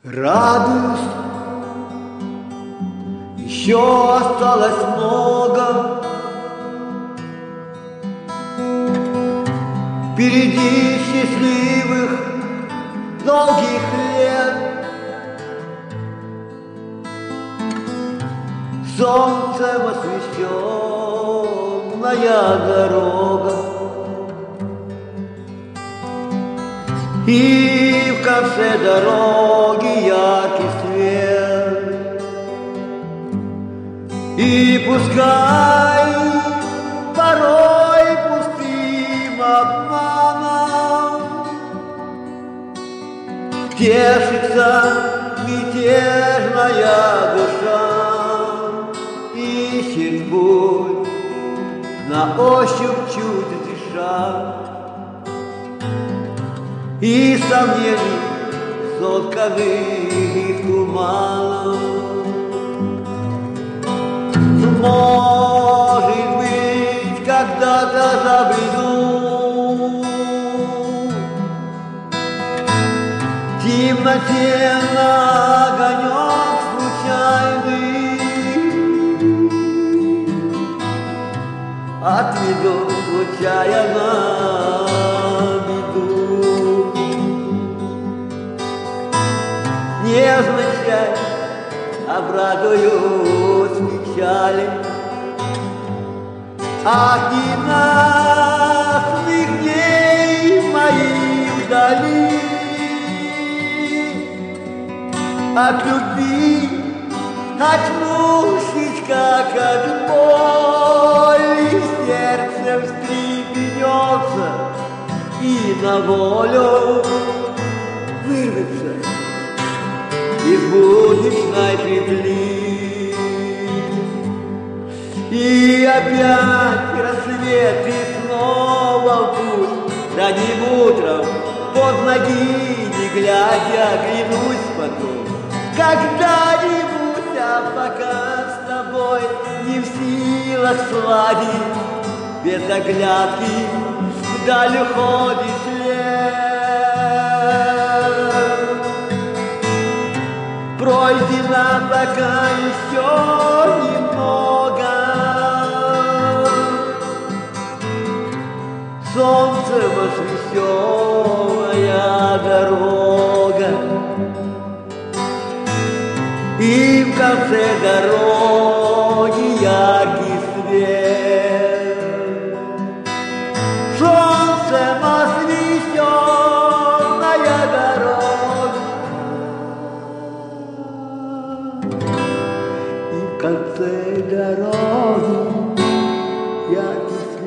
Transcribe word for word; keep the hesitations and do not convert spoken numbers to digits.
Радуюсь, еще осталось много. Впереди счастливых долгих лет. Солнцем освещенная дорога, и в конце дороги яркий свет. И пускай порой пустым обманом тешится мятежная душа, ищет путь на ощупь чуть дыша. И сомнений сотканных туманом. Может быть, когда-то забреду в темноте на огонек случайный, отведу случайно беду. Невзначай обрадуюсь печали от ненастных дней моих вдали, от любви очнувшись, как от боли, сердцем встрепенется и на волю вырвется из будничной петли. И опять рассвет, и снова в путь. Ранним утром под ноги, не глядя, оглянусь потом когда-нибудь, а пока с тобой не в силах сладить, без оглядки вдаль уходит след. Пройдено пока еще немного, солнцем освещенная дорога, и в конце дороги яркий свет. Солнцем освещенная дорога, в конце дороги яркий свет.